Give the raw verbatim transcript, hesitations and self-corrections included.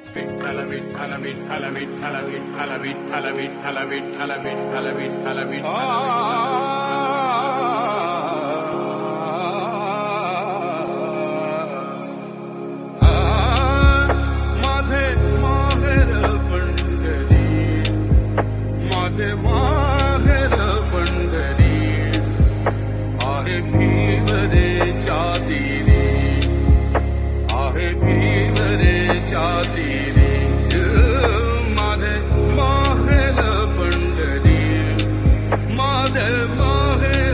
विठ्ठल विठ्ठल विठ्ठल विठ्ठल विठ्ठल विठ्ठल विठ्ठल विठ्ठल विठ्ठल विठ्ठल माझे माहेर पंढरी, माझे माहेर पंढरी आहे भीमरेच्या तीरी, आहे भीमरेच्या तीरी माझे माहेर पंढरी, माझे माहेर